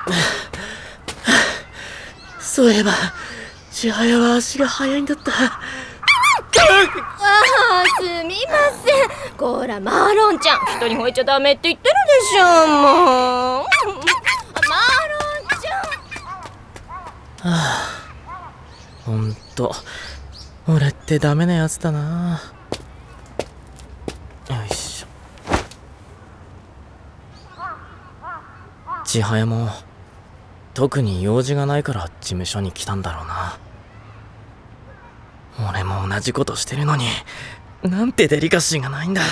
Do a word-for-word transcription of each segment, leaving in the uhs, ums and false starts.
そういえば千早は足が速いんだった。 ああ、すみません。こらマーロンちゃん、人に吠えちゃダメって言ってるでしょ。もうマーロンちゃん。はあ、ほんと俺ってダメなやつだな。よいしょ。千早も特に用事がないから事務所に来たんだろうな。俺も同じことしてるのになんてデリカシーがないんだ。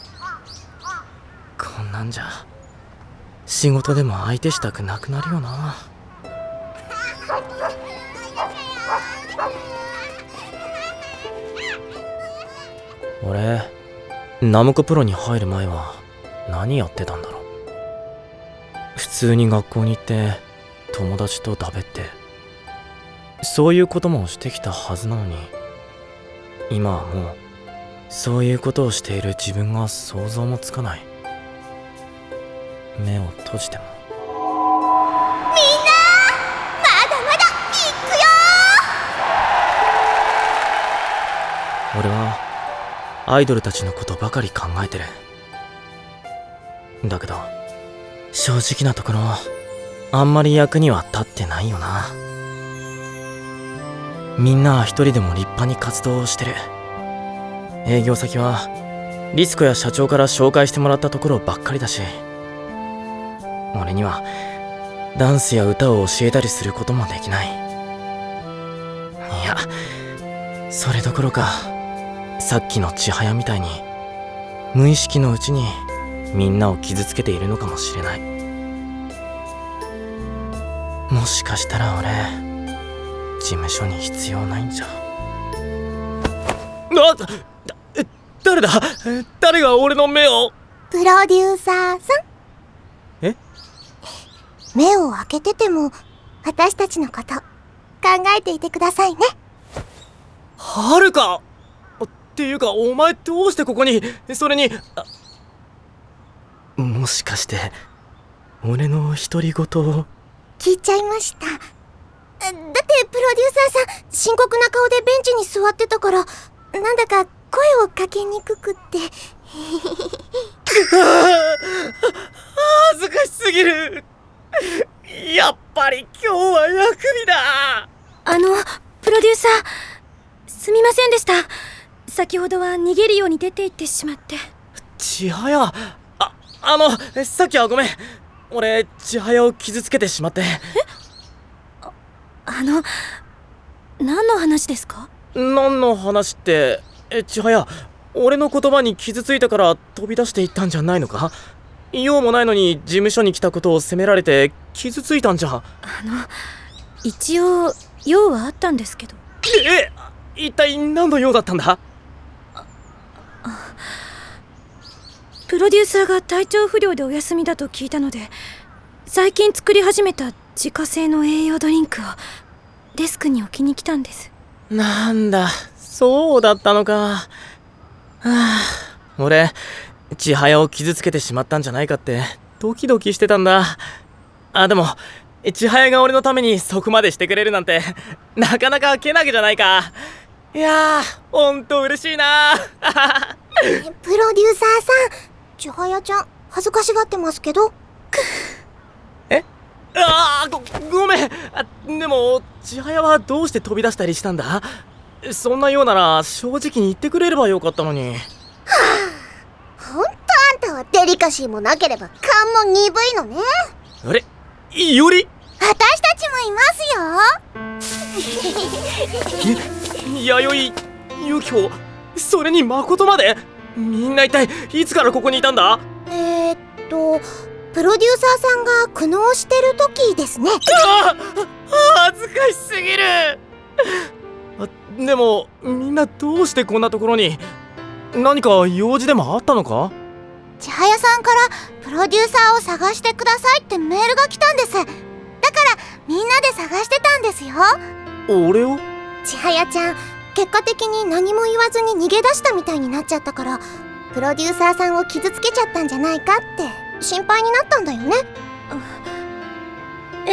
こんなんじゃ仕事でも相手したくなくなるよな。俺ナムコプロに入る前は何やってたんだろう。普通に学校に行って友達とだべってそういうこともしてきたはずなのに、今はもうそういうことをしている自分が想像もつかない。目を閉じても。みんなまだまだ行くよ。 俺はアイドルたちのことばかり考えてる。だけど正直なところあんまり役には立ってないよな。みんなは一人でも立派に活動をしてる。営業先はリツコや社長から紹介してもらったところばっかりだし、俺にはダンスや歌を教えたりすることもできない。いや、それどころかさっきの千早みたいに無意識のうちにみんなを傷つけているのかもしれない。もしかしたら俺事務所に必要ないんじゃ。あっ、誰だ？誰が俺の目を？ プロデューサーさん。 え？ 目を開けてても私たちのこと考えていてくださいね。 はるか！っていうかお前どうしてここに？それにもしかして俺の独り言を聞いちゃいました。だってプロデューサーさん深刻な顔でベンチに座ってたからなんだか声をかけにくくって恥ずかしすぎる。やっぱり今日は役日だ。 あのプロデューサー、すみませんでした。先ほどは逃げるように出て行ってしまって。 千早、あ、あのさっきはごめん。俺千早を傷つけてしまって。え？ あ、あの何の話ですか？ 何の話って、え、千早、俺の言葉に傷ついたから飛び出していったんじゃないのか？用もないのに事務所に来たことを責められて傷ついたんじゃ。あの一応用はあったんですけど。 え、一体何の用だったんだ？ プロデューサーが体調不良でお休みだと聞いたので、最近作り始めた自家製の栄養ドリンクをデスクに置きに来たんです。 なんだ、そうだったのか。はあ、俺千早を傷つけてしまったんじゃないかってドキドキしてたんだ。あ、でも千早が俺のためにそこまでしてくれるなんてなかなかけなげじゃないか。いやー、ほんと嬉しいな。 プロデューサーさん、千早ちゃん恥ずかしがってますけど。 え？ああ、ご、ごめん。あ、でも千早はどうして飛び出したりしたんだ？そんなようなら正直に言ってくれればよかったのに。はあ、ほんとあんたはデリカシーもなければ勘も鈍いのね。 あれ？より？ 私たちもいますよ。 え、弥生、ユキホ、それに誠まで？みんな一体いつからここにいたんだ？ えーっとプロデューサーさんが苦悩してる時ですね。 ああ、恥ずかしすぎる。あ、でもみんなどうしてこんなところに？何か用事でもあったのか？ 千早さんからプロデューサーを探してくださいってメールが来たんです。だからみんなで探してたんですよ。 俺を？ 千早ちゃん結果的に何も言わずに逃げ出したみたいになっちゃったから、プロデューサーさんを傷つけちゃったんじゃないかって心配になったんだよね。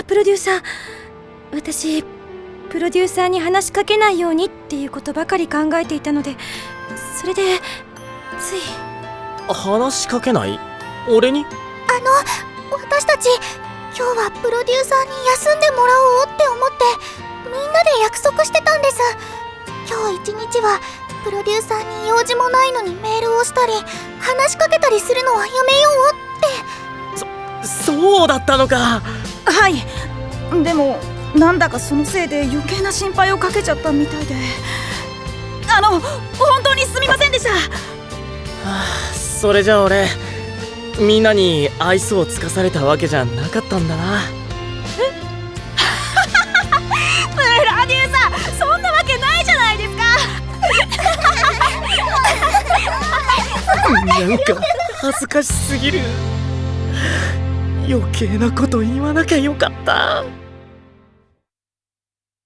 プロデューサー、私プロデューサーに話しかけないようにっていうことばかり考えていたので、それでつい。 話しかけない？俺に？ あの、私たち今日はプロデューサーに休んでもらおうって思ってみんなで約束してたんです。今日一日はプロデューサーに用事もないのにメールをしたり話しかけたりするのはやめようって。 そそうだったのか。 はい。でもなんだかそのせいで余計な心配をかけちゃったみたいで、あの本当にすみませんでした。はあ、それじゃあ俺みんなに愛想をつかされたわけじゃなかったんだな。 プロデューサー、そんなわけないじゃないですか。 なんか恥ずかしすぎる。余計なこと言わなきゃよかった。